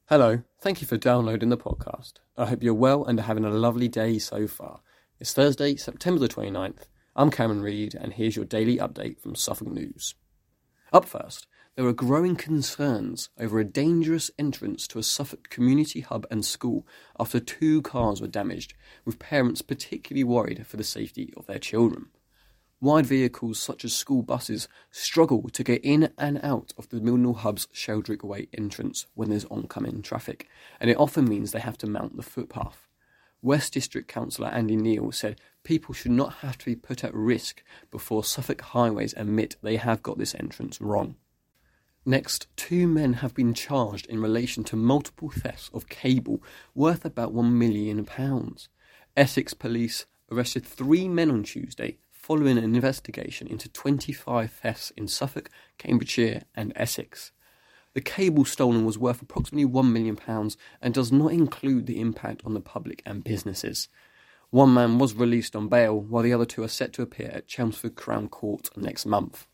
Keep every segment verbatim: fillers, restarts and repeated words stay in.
Hello, thank you for downloading the podcast. I hope you're well and are having a lovely day so far. It's Thursday, September the twenty-ninth. I'm Cameron Reid, and here's your daily update from Suffolk News. Up first, there are growing concerns over a dangerous entrance to a Suffolk community hub and school after two cars were damaged, with parents particularly worried for the safety of their children. Wide vehicles such as school buses struggle to get in and out of the Mildenhall Hub's Sheldrick Way entrance when there's oncoming traffic, and it often means they have to mount the footpath. West District Councillor Andy Neal said people should not have to be put at risk before Suffolk Highways admit they have got this entrance wrong. Next, two men have been charged in relation to multiple thefts of cable worth about one million pounds. Essex Police arrested three men on Tuesday following an investigation into twenty-five thefts in Suffolk, Cambridgeshire and Essex. The cable stolen was worth approximately one million pounds and does not include the impact on the public and businesses. One man was released on bail, while the other two are set to appear at Chelmsford Crown Court next month.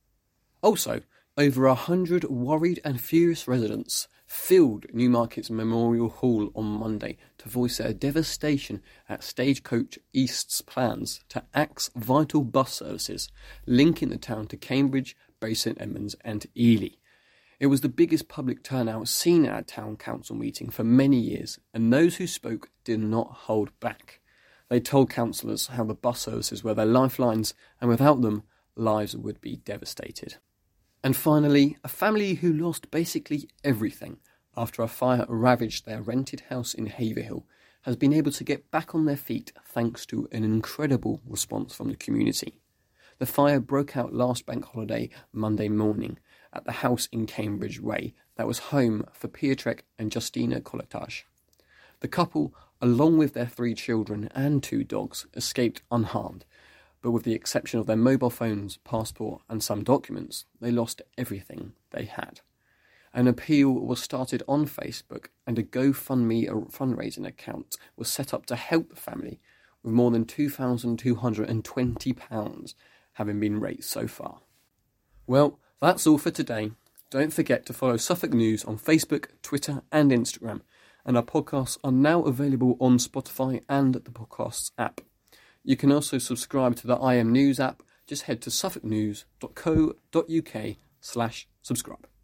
Also, over a hundred worried and furious residents filled Newmarket's Memorial Hall on Monday to voice their devastation at Stagecoach East's plans to axe vital bus services linking the town to Cambridge, Bury St Edmunds and Ely. It was the biggest public turnout seen at a town council meeting for many years, and those who spoke did not hold back. They told councillors how the bus services were their lifelines, and without them, lives would be devastated. And finally, a family who lost basically everything after a fire ravaged their rented house in Haverhill has been able to get back on their feet thanks to an incredible response from the community. The fire broke out last bank holiday Monday morning at the house in Cambridge Way that was home for Pietrek and Justina Kolotaj. The couple, along with their three children and two dogs, escaped unharmed, but with the exception of their mobile phones, passport and some documents, they lost everything they had. An appeal was started on Facebook and a GoFundMe fundraising account was set up to help the family, with more than two thousand two hundred twenty pounds having been raised so far. Well, that's all for today. Don't forget to follow Suffolk News on Facebook, Twitter and Instagram, and our podcasts are now available on Spotify and the Podcasts app. You can also subscribe to the I M News app. Just head to suffolknews dot co dot uk slash subscribe.